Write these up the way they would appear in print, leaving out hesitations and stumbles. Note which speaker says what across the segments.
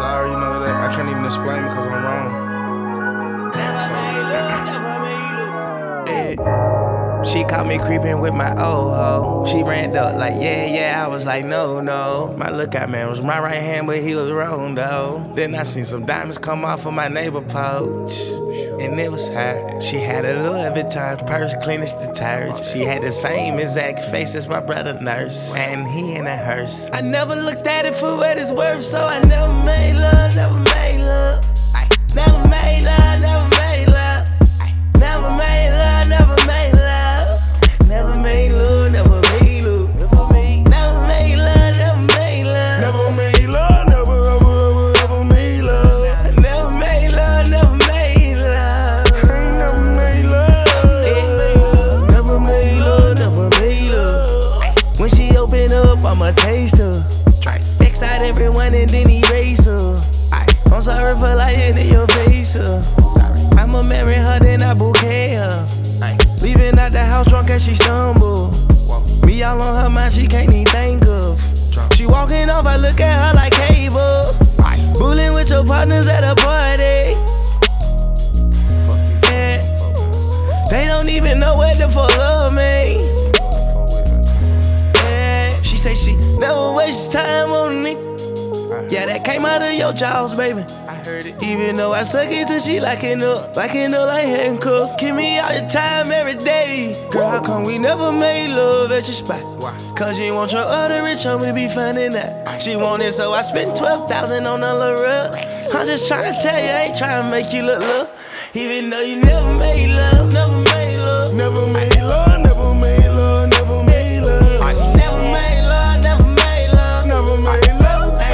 Speaker 1: sorry, you know that I can't even explain because I'm wrong.
Speaker 2: Never made love, never made love.
Speaker 3: Yeah. She caught me creeping with my old hoe. She ran up like, yeah, I was like, no. My lookout man was my right hand, but he was wrong, though. Then I seen some diamonds come off of my neighbor pouch, and it was her. She had a Louis Vuitton purse, clean as detergent. She had the same exact face as my brother nurse, and he in a hearse. I never looked at it for what it's worth, so I never made love, never made love. I never made love, never made love. I never made love, never made love. Never made love, never made love. Never made love, never made love.
Speaker 1: Never made love, never made love.
Speaker 3: Never made love, never made love.
Speaker 1: Ain't never made love.
Speaker 3: Never made love, never made love. When she open up, I'ma taste her. Excite everyone and then erase her. I'm sorry for lying in your face, I'ma marry her, then I bouquet her. Leaving out the house drunk as she stumble. Me all on her mind, she can't even think of. She walking off, I look at her like cable. Bullying with your partners at a party. Yeah. They don't even know what the fuck love me. Yeah. She say she never waste time on me. Yeah, that came out of your jaws, baby. I heard it. Even though I suck it till she locking up like handcuffs. Give me all your time every day. Girl, how come we never made love at your spot? Why? Cause you want your other rich homie to be finding that. She want it, so I spent 12,000 on a little rub. I'm just trying to tell you, I ain't trying to make you look low. Even though you never made love, never made love.
Speaker 1: Never made love, never made love, never made love.
Speaker 3: Never made love, never made love.
Speaker 1: Never made love.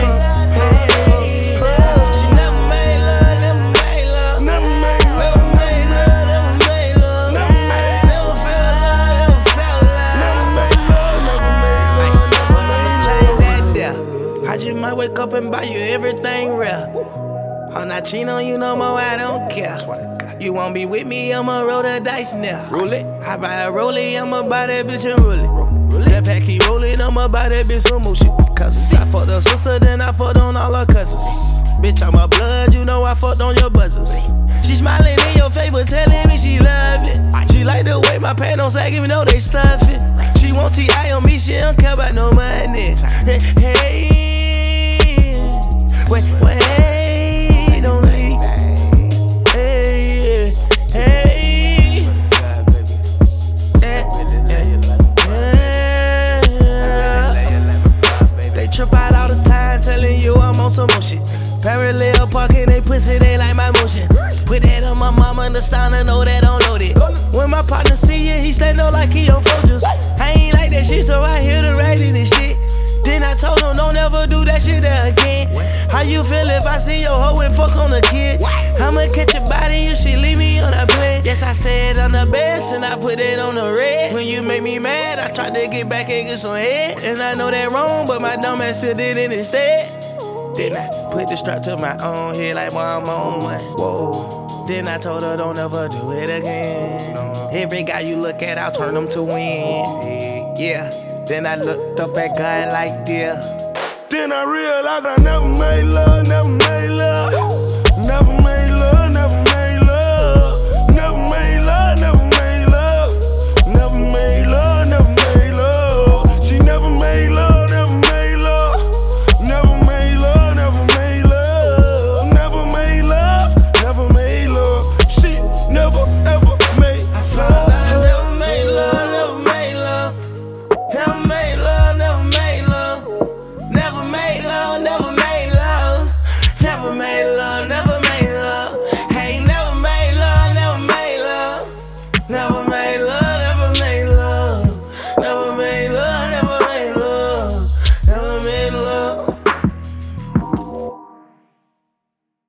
Speaker 3: I wake up and buy you everything real. I'm not cheating on you no more, I don't care. You won't be with me, I'ma roll the dice now. Roll it. I buy a rollie, I'ma buy that bitch and roll it. That pack keep rolling, I'ma buy that bitch some more shit. Cause I fucked her sister, then I fucked on all her cousins. Bitch, I'm a blood, you know I fucked on your buzzers. She smiling in your face, but telling me she love it. She like the way my pants don't sag, even though they stuff it. She want T.I. on me, she don't care about no money. Hey. Wait, don't leave. Hey. They trip out all the time, telling you I'm on some more shit. Parallel parking, they pussy, they like my motion. Put that on my mama, understand, I know that don't load it. When my partner see you, he said no like he on Folgers. I ain't like that shit, so I hear the right in this shit. Then I told him, don't ever do that shit there again. How you feel if I see your hoe and fuck on a kid? I'ma catch your body if she leave me on a plane. Yes, I said I'm the best and I put it on the red. When you make me mad, I tried to get back and get some head. And I know that wrong, but my dumb ass still did it instead. Then I put the strap to my own head like boy, I'm on one. Whoa. Then I told her don't ever do it again. Every guy you look at, I'll turn them to win. Yeah. Then I looked up at God like, dear.
Speaker 1: Then I realized I never made love, never made love.